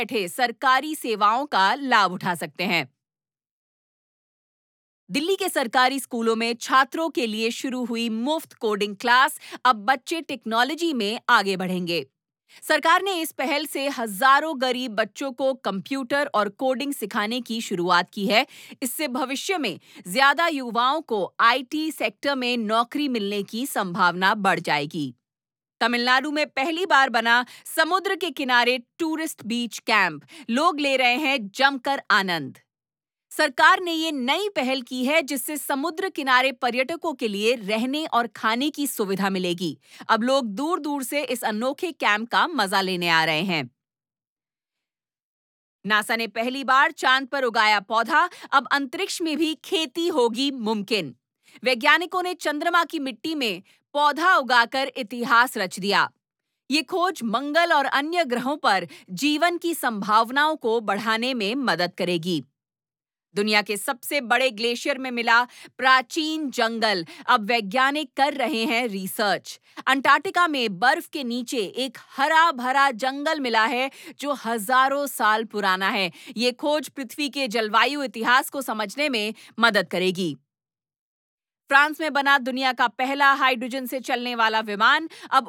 बैठे सरकारी सेवाओं का लाभ उठा सकते हैं। दिल्ली के सरकारी स्कूलों में छात्रों के लिए शुरू हुई मुफ्त कोडिंग क्लास, अब बच्चे टेक्नोलॉजी में आगे बढ़ेंगे। सरकार ने इस पहल से हजारों गरीब बच्चों को कंप्यूटर और कोडिंग सिखाने की शुरुआत की है। इससे भविष्य में ज्यादा युवाओं को आईटी सेक्टर में नौकरी मिलने की संभावना बढ़ जाएगी। तमिलनाडु में पहली बार बना समुद्र के किनारे टूरिस्ट बीच कैंप, लोग ले रहे हैं जमकर आनंद। सरकार ने ये नई पहल की है जिससे समुद्र किनारे पर्यटकों के लिए रहने और खाने की सुविधा मिलेगी। अब लोग दूर दूर से इस अनोखे कैंप का मजा लेने आ रहे हैं। नासा ने पहली बार चांद पर उगाया पौधा, अब अंतरिक्ष में भी खेती होगी मुमकिन। वैज्ञानिकों ने चंद्रमा की मिट्टी में पौधा उगाकर इतिहास रच दिया। ये खोज मंगल और अन्य ग्रहों पर जीवन की संभावनाओं को बढ़ाने में मदद करेगी। दुनिया के सबसे बड़े ग्लेशियर में मिला प्राचीन जंगल, अब वैज्ञानिक कर रहे हैं रिसर्च। अंटार्कटिका में बर्फ के नीचे एक हरा भरा जंगल मिला है जो हजारों साल पुराना है। ये खोज पृथ्वी के जलवायु इतिहास को समझने में मदद करेगी। फ्रांस में बना दुनिया का पहला हाइड्रोजन से चलने वाला विमान अब